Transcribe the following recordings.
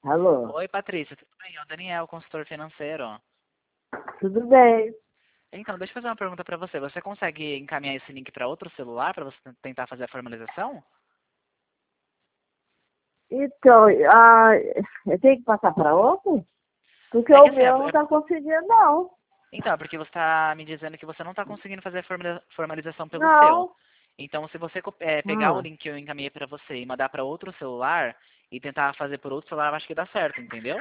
Alô? Oi, Patrícia, tudo bem? É o Daniel, consultor financeiro. Tudo bem? Então, deixa eu fazer uma pergunta para você. Você consegue encaminhar esse link para outro celular para você tentar fazer a formalização? Então, eu tenho que passar para outro? Porque É que o assim, meu não está conseguindo, não. então, é porque você está me dizendo que você não está conseguindo fazer a formalização pelo seu. Não. Então, se você pegar o Ah, link que eu encaminhei para você e mandar para outro celular e tentar fazer por outro celular, eu acho que dá certo, entendeu?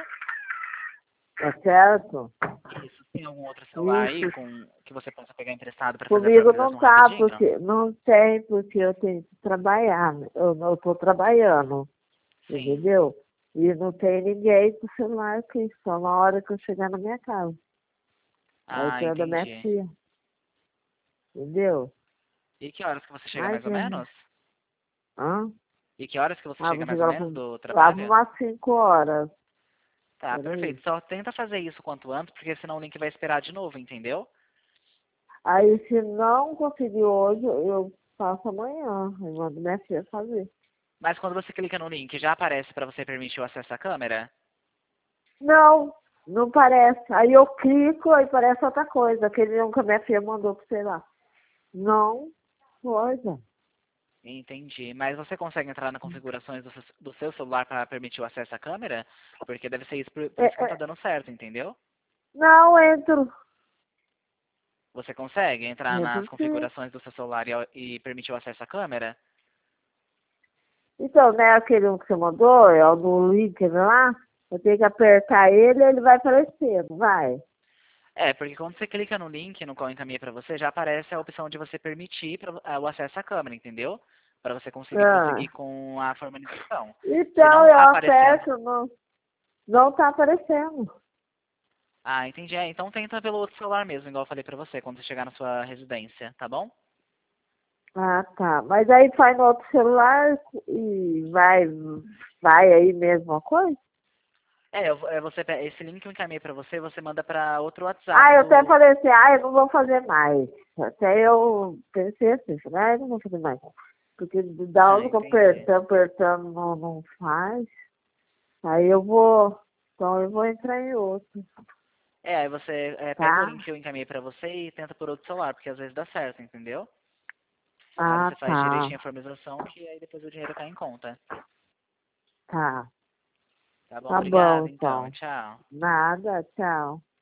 tá certo? Isso. Tem algum outro celular aí Isso. que você possa pegar emprestado para fazer a Comigo não formalização tá, rapidinho? porque não tem, porque eu tenho que trabalhar. Eu não estou trabalhando, Sim. entendeu? E não tem ninguém com o celular aqui, só na hora que eu chegar na minha casa. Aí Ah, tem o da minha entendi. tia, entendeu? E que horas que você chega mais ou Imagina. menos? Hã? E que horas que você Ah, chega vou mais ou chegar menos do lá por trabalho? umas 5 horas. Tá, Peraí. perfeito. Só tenta fazer isso quanto antes, porque senão o link vai esperar de novo, entendeu? Aí, se não conseguir hoje, eu faço amanhã. Eu mando minha filha fazer. Mas quando você clica no link, já aparece para você permitir o acesso à câmera? Não, não parece. Aí eu clico, aí parece outra coisa. Aquele não que a minha filha mandou pra sei lá. Não, coisa. Entendi. Mas você consegue entrar nas configurações do seu celular para permitir o acesso à câmera? Porque deve ser isso por É, isso que não tá é, dando certo, entendeu? não, entro. Você consegue entrar nas Entro sim. configurações do seu celular e permitir o acesso à câmera? Então, né, aquele um que você mandou, é o do link lá. Eu tenho que apertar ele e ele vai aparecer, não vai? É, porque quando você clica no link no qual eu encaminhei para você, já aparece a opção de você permitir o acesso à câmera, entendeu? Para você conseguir prosseguir Ah. com a formalização. Se não Então, eu está aparecendo. aperto, não, não tá aparecendo. Ah, entendi. É, então tenta pelo outro celular mesmo, igual eu falei para você, quando você chegar na sua residência, tá bom? Ah, tá. Mas aí faz no outro celular e vai aí mesmo a coisa? É, esse link que eu encaminhei para você, você manda para outro Ah, WhatsApp eu até do. falei assim, eu não vou fazer mais. Até eu pensei assim, falei, eu não vou fazer mais. Porque da Ah, onde que eu entendi. apertando, não faz. Aí eu vou, então eu vou entrar em outro, É, aí você pega o tá? link que eu encaminhei para você e tenta por outro celular, porque às vezes dá certo, entendeu? Aí Ah, você faz tá, direitinho a formalização, que aí depois o dinheiro cai em conta. tá. Tá bom? Tá bom, Obrigado, então. então. Tchau. Nada, tchau.